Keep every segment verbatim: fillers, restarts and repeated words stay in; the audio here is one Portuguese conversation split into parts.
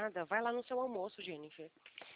nada. Vai lá no seu almoço, Jennifer.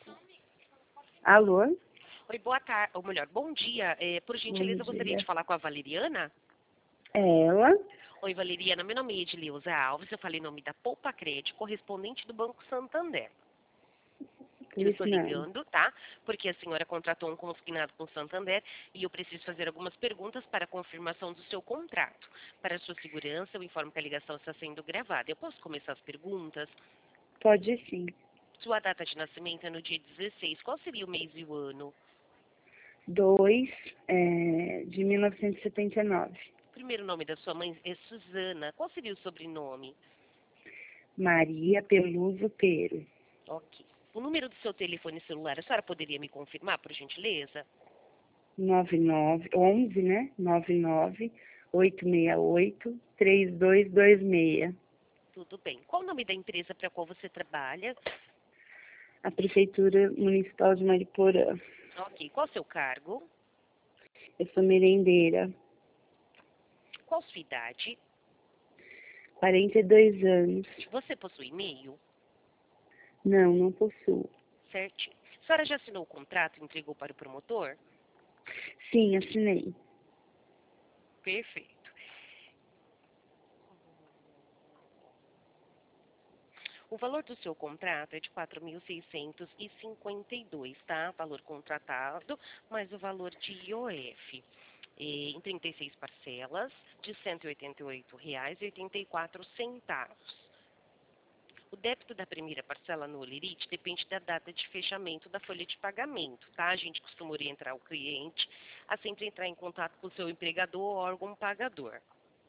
Alô? Oi, boa tarde. Ou melhor, bom dia. É, por gentileza, Bom gostaria dia. de falar com a Valeriana? É ela? Oi, Valeriana. Meu nome é Edileuza Alves. Eu falei em nome da Poupa Crédito, correspondente do Banco Santander. Eu estou Isso não. ligando, tá? Porque a senhora contratou um consignado com o Santander e eu preciso fazer algumas perguntas para a confirmação do seu contrato. Para a sua segurança, eu informo que a ligação está sendo gravada. Eu posso começar as perguntas? Pode sim. Sua data de nascimento é no dia dezesseis. Qual seria o mês e o ano? dois é, de mil novecentos e setenta e nove. O primeiro nome da sua mãe é Suzana. Qual seria o sobrenome? Maria Peluso Pero. Ok. O número do seu telefone celular, a senhora poderia me confirmar, por gentileza? nove nove, onze, né? nove nove oito seis oito três dois dois seis. Tudo bem. Qual o nome da empresa para a qual você trabalha? A Prefeitura Municipal de Mariporã. Ok. Qual o seu cargo? Eu sou merendeira. Qual sua idade? quarenta e dois anos. Você possui e-mail? Não, não possuo. Certinho. A senhora já assinou o contrato e entregou para o promotor? Sim, assinei. Perfeito. O valor do seu contrato é de quatro mil seiscentos e cinquenta e dois, tá? Valor contratado, mais o valor de I O F. E, em trinta e seis parcelas, de cento e oitenta e oito reais e oitenta e quatro centavos. O débito da primeira parcela no Olerite depende da data de fechamento da folha de pagamento, tá? A gente costuma orientar o cliente a sempre entrar em contato com o seu empregador ou órgão pagador.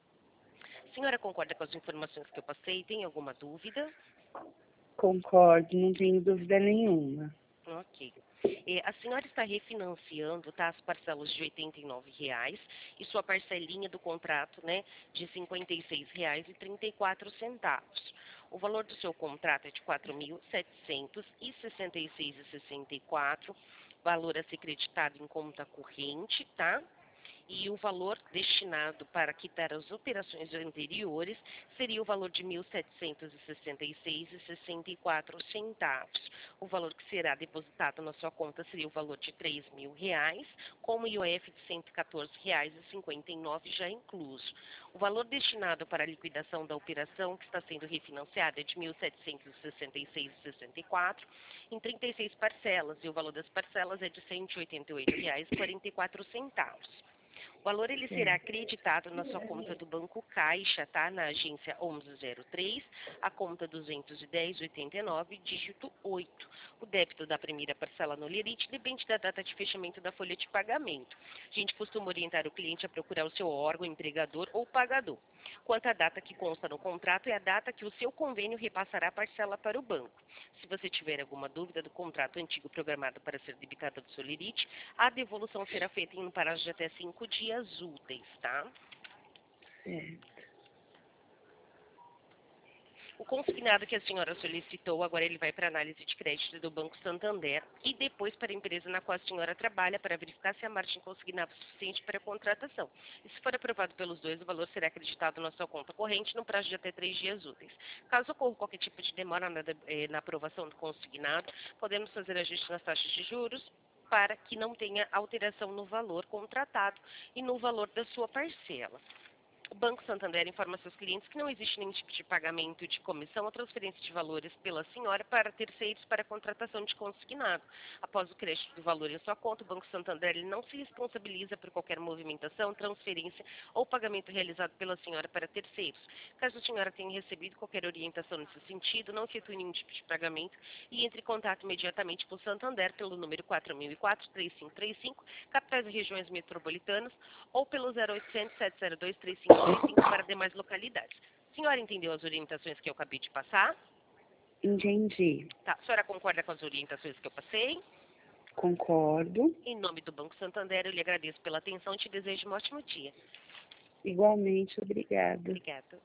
A senhora concorda com as informações que eu passei? Tem alguma dúvida? Concordo, não tenho dúvida nenhuma. Ok. É, a senhora está refinanciando, tá, as parcelas de oitenta e nove reais e sua parcelinha do contrato, né, de cinquenta e seis reais e trinta e quatro centavos. O valor do seu contrato é de quatro mil setecentos e sessenta e seis reais e sessenta e quatro centavos, valor a ser creditado em conta corrente, tá? E o valor destinado para quitar as operações anteriores seria o valor de mil setecentos e sessenta e seis reais e sessenta e quatro centavos. O valor que será depositado na sua conta seria o valor de três mil reais, com o I O F de cento e quatorze reais e cinquenta e nove centavos já incluso. O valor destinado para a liquidação da operação que está sendo refinanciada é de mil setecentos e sessenta e seis reais e sessenta e quatro centavos em trinta e seis parcelas, e o valor das parcelas é de cento e oitenta e oito reais e quarenta e quatro centavos. O valor ele será acreditado na sua conta do Banco Caixa, tá? Na agência onze zero três, a conta duzentos e dez, oitenta e nove, dígito oito. O débito da primeira parcela no Olerite depende da data de fechamento da folha de pagamento. A gente costuma orientar o cliente a procurar o seu órgão, empregador ou pagador. Quanto à data que consta no contrato, é a data que o seu convênio repassará a parcela para o banco. Se você tiver alguma dúvida do contrato antigo programado para ser debitado do seu Olerite, a devolução será feita em um prazo de até cinco dias úteis, tá? Certo. O consignado que a senhora solicitou, agora ele vai para análise de crédito do Banco Santander e depois para a empresa na qual a senhora trabalha para verificar se a margem consignada é suficiente para a contratação. E se for aprovado pelos dois, o valor será acreditado na sua conta corrente no prazo de até três dias úteis. Caso ocorra qualquer tipo de demora na, na aprovação do consignado, podemos fazer ajuste nas taxas de juros para que não tenha alteração no valor contratado e no valor da sua parcela. O Banco Santander informa seus clientes que não existe nenhum tipo de pagamento de comissão ou transferência de valores pela senhora para terceiros para a contratação de consignado. Após o crédito do valor em sua conta, o Banco Santander ele não se responsabiliza por qualquer movimentação, transferência ou pagamento realizado pela senhora para terceiros. Caso a senhora tenha recebido qualquer orientação nesse sentido, não efetue nenhum tipo de pagamento e entre em contato imediatamente com o Santander pelo número quatro mil e quatro, três cinco três cinco, capitais e regiões metropolitanas, ou pelo zero oitocentos, sete zero dois, três cinco três cinco para demais localidades. A senhora entendeu as orientações que eu acabei de passar? Entendi. Tá. A senhora concorda com as orientações que eu passei? Concordo. Em nome do Banco Santander, eu lhe agradeço pela atenção e te desejo um ótimo dia. Igualmente, obrigada. Obrigada.